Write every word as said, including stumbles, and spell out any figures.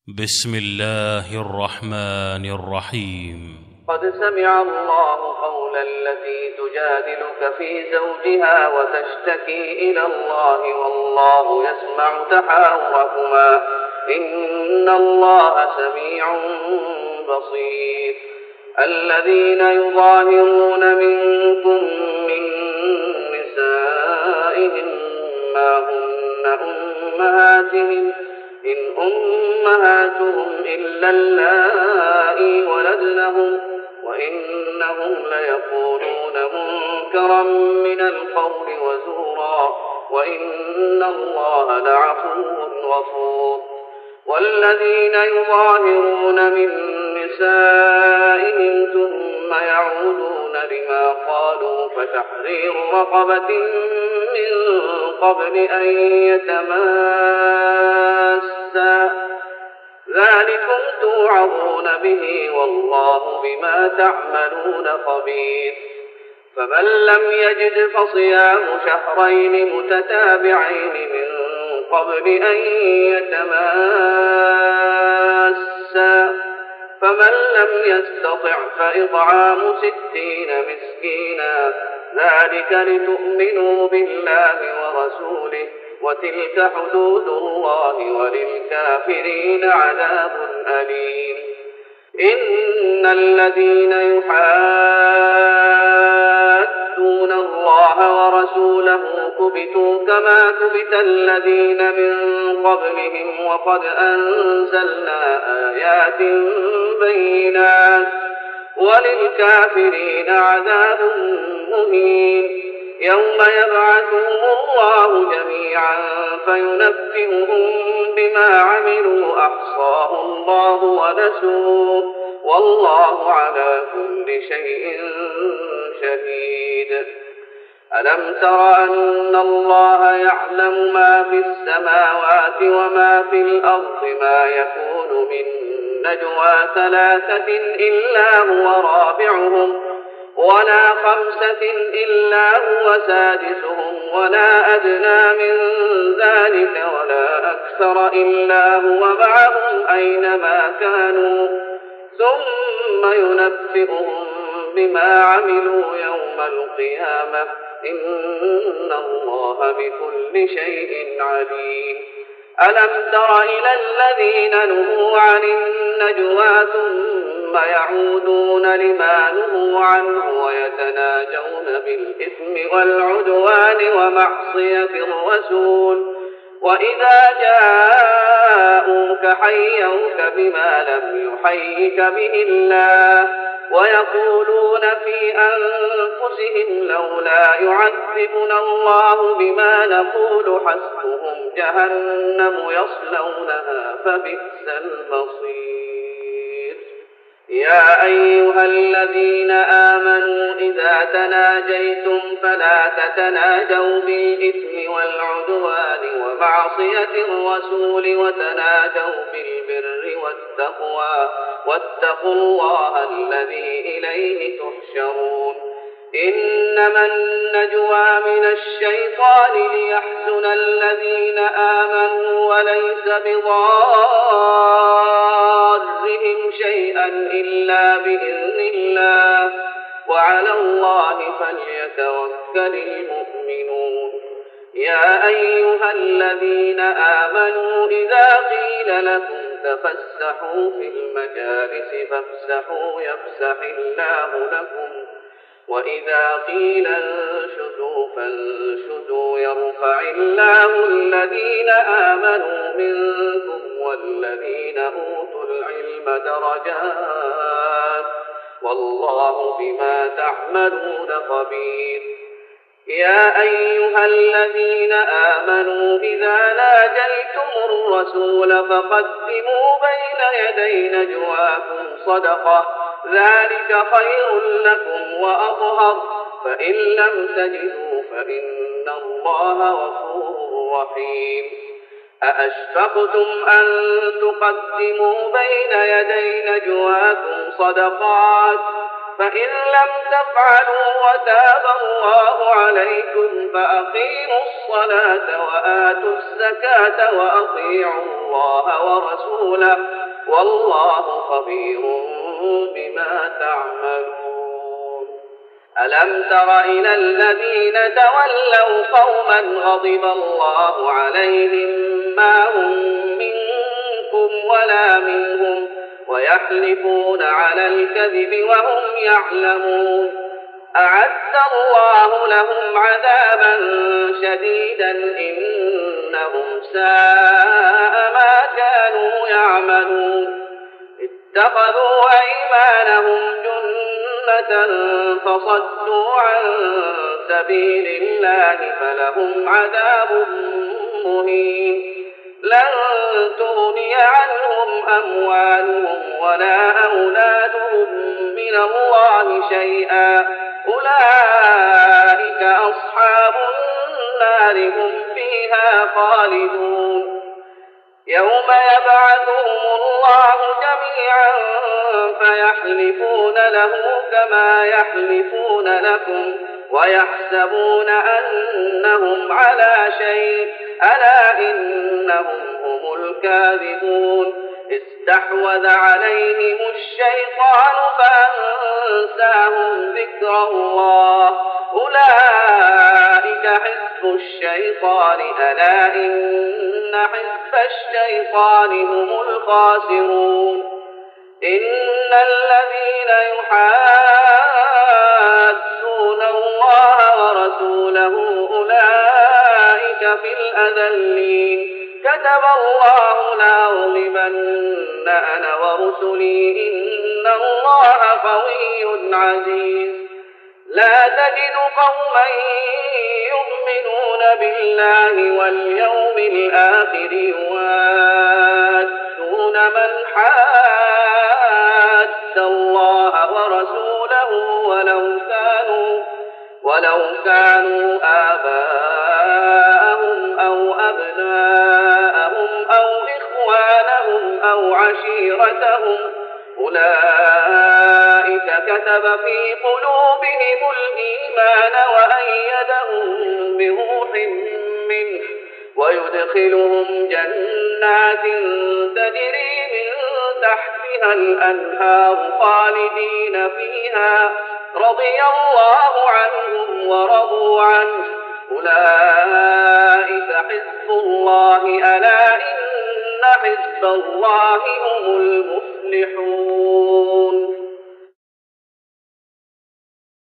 بسم الله الرحمن الرحيم. قد سمع الله قول التي تجادلك في زوجها وتشتكي إلى الله والله يسمع تحاوركما إن الله سميع بصير. الذين يظاهرون منكم من نسائهم ما هن أمهاتهم إن أمهاتهم إلا اللائي ولدنهم وإنهم ليقولون منكرا من القول وزورا وإن الله لعفو غفور. والذين يظاهرون من نسائهم ثم يعودون لما قالوا فتحرير رقبة من قبل أن يتماسا ذلكم توعظون به والله بما تعملون خبير. فمن لم يجد فصيام شهرين متتابعين من قبل أن يتماسا فمن لم يستطع فإطعام ستين مسكينا ذلك لتؤمنوا بالله ورسوله وتلك حدود الله وللكافرين عذاب أليم. إن الذين يحادون الله ورسوله كبتوا كما كبت الذين من قبلهم وقد أنزلنا آيات بينات وللكافرين عذاب مهين. يوم يبعثهم الله جميعا فينبئهم بما عملوا أحصاه الله ونسوه والله على كل شيء شهيد. ألم تر أن الله يعلم ما في السماوات وما في الأرض ما يكون من نجوى ثلاثة إلا هو رابعهم ولا خمسة إلا هو سادسهم ولا أدنى من ذلك ولا أكثر إلا هو معهم أينما كانوا ثم ينبئهم بما عملوا يوم القيامة إن الله بكل شيء عليم. ألم تر إلى الذين نهوا عن النجوى ثم يعودون لما نهوا عنه ويتناجون بالإثم والعدوان ومعصية الرسول وإذا جاءوك حيوك بما لم يحيك به الله ويقولون في أنفسهم لولا يعذبنا الله بما نقول حسبهم جهنم يصلونها فبئس المصير. يا أيها الذين آمنوا إذا تناجيتم فلا تتناجوا بالإثم والعدوان ومعصية الرسول وتناجوا بالبر والتقوى واتقوا الله الذي إليه تحشرون. إنما النجوى من الشيطان ليحزن الذين آمنوا وليس بضارهم شيئا إلا بإذن الله وعلى الله فليتوكل المؤمنون. يا أيها الذين آمنوا إذا قيل لكم تفسحوا في المجالس فافسحوا يفسح الله لكم وإذا قيل انشزوا فانشزوا يرفع الله الذين آمنوا منكم والذين أوتوا العلم درجات والله بما تعملون خبير. يا أيها الذين آمنوا إذا ناجيتم الرسول فقدموا بين يدي نجواكم صدقة ذلك خير لكم وأطهر فإن لم تجدوا فإن الله غفور رحيم. أأشفقتم أن تقدموا بين يدي نجواكم صدقات فإن لم تفعلوا وتاب الله عليكم فأقيموا الصلاة وآتوا الزكاة وأطيعوا الله ورسوله والله خبير بما تعملون. ألم تر إلى الذين تولوا قوما غضب الله عليهم ما هم منكم ولا منهم ويحلفون على الكذب وهم يعلمون أعد الله لهم عذابا شديدا إنهم ساء ما كانوا يعملون اتخذوا أيمانهم جنة فصدوا عن سبيل الله فلهم عذاب مهين لن تغني عنهم أموالهم ولا أولادهم من الله شيئا أولئك أصحاب النار هم فيها خالدون. يوم يبعثهم الله جميعا فيحلفون له كما يحلفون لكم ويحسبون أنهم على شيء ألا إنهم هم الكاذبون. استحوذ عليهم الشيطان فأنساهم ذكر الله أولئك حزب الشيطان ألا إن حزب الشيطان هم الخاسرون. إن الذين يحادون الله ورسوله أولئك في الأذلين كتب الله لأغلبن أنا ورسلي إن الله قوي عزيز. لا تجد قوما يؤمنون بالله واليوم الآخر يوادون من حاد الله ورسوله ولو كانوا ولو كانوا آباءهم أو أبناءهم أو إخوانهم أو عشيرتهم أولئك كتب في قلوبهم الإيمان وأيدهم بروح منه ويدخلهم جنات تجري من تحتها الأنهار خالدين فيها رضي الله عنهم ورضوا عنه أولئك حزب الله ألا إن حزب الله هم المفلحون.